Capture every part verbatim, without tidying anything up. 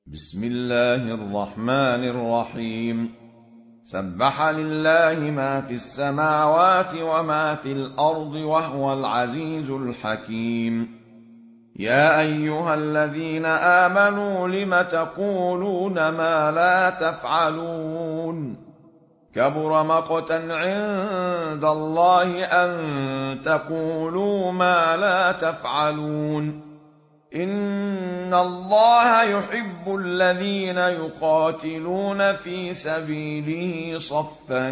بسم الله الرحمن الرحيم. سبح لله ما في السماوات وما في الأرض وهو العزيز الحكيم. يا أيها الذين آمنوا لم تقولون ما لا تفعلون؟ كبر مقتا عند الله أن تقولوا ما لا تفعلون. إن الله يحب الذين يقاتلون في سبيله صفا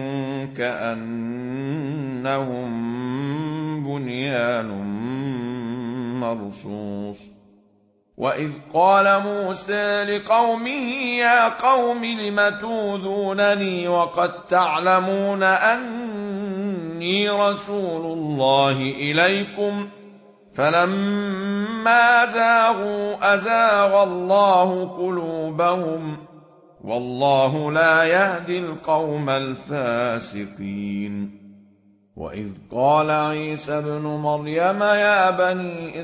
كأنهم بنيان مرصوص. وإذ قال موسى لقومه يا قوم لم تؤذونني وقد تعلمون أني رسول الله إليكم فلما زاغوا أزاغ الله قلوبهم والله لا يهدي القوم الفاسقين. وإذ قال عيسى ابن مريم يا بني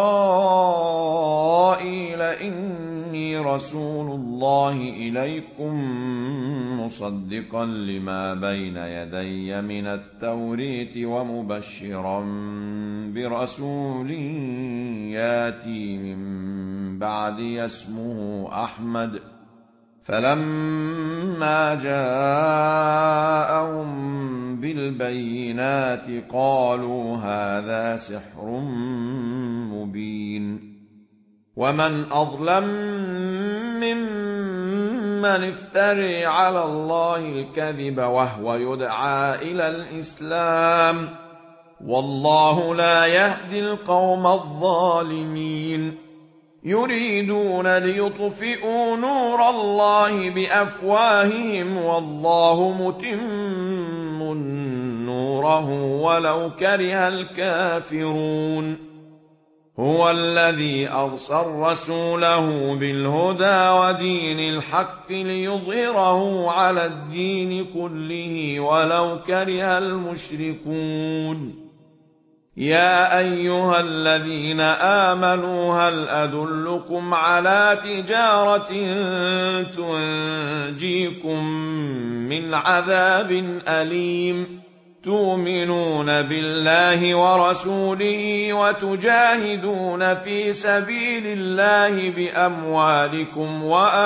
إسرائيل إني رسول الله إليكم مصدقا لما بين يدي من التوريت ومبشرا برسول ياتي من بعدي اسمه أحمد. فلما جاءهم بالبينات قالوا هذا سحر مبين. ومن أظلم ممن افتري على الله الكذب وهو يدعى إلى الإسلام والله لا يهدي القوم الظالمين. يريدون ليطفئوا نور الله بأفواههم والله متم نوره ولو كره الكافرون. هو الذي أرسل رسوله بالهدى ودين الحق ليظهره على الدين كله ولو كره المشركون. يا أيها الذين آمنوا هل أدلكم على تجارة تنجيكم من عذاب أليم تؤمنون بالله ورسوله وتجاهدون في سبيل الله بأموالكم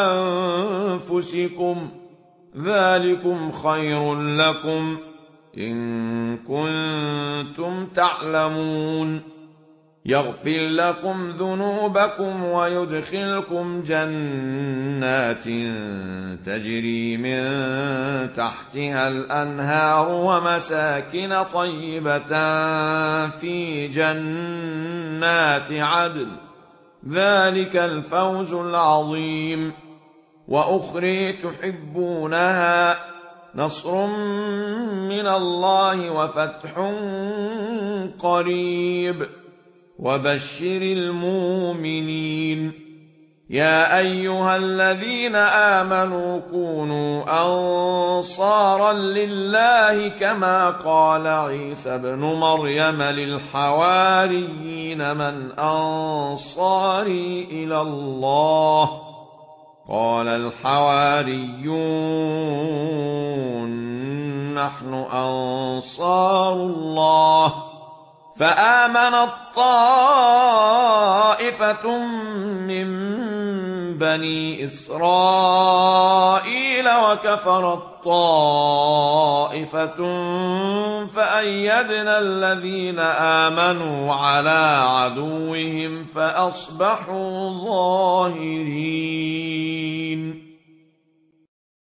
وأنفسكم ذلكم خير لكم إن كنتم تعلمون. يغفر لكم ذنوبكم ويدخلكم جنات تجري من تحتها الأنهار ومساكن طيبة في جنات عدن ذلك الفوز العظيم. وأخرى تحبونها نصر من الله وفتح قريب وبشر المؤمنين. يا أيها الذين آمنوا كونوا أنصارا لله كما قال عيسى ابن مريم للحواريين من أنصاري إلى الله قال الحواريون نحن أنصار الله. فآمنت طائفة من بني إسرائيل وكفرت طائفة فأيدنا الذين آمنوا على عدوهم فأصبحوا ظاهرين.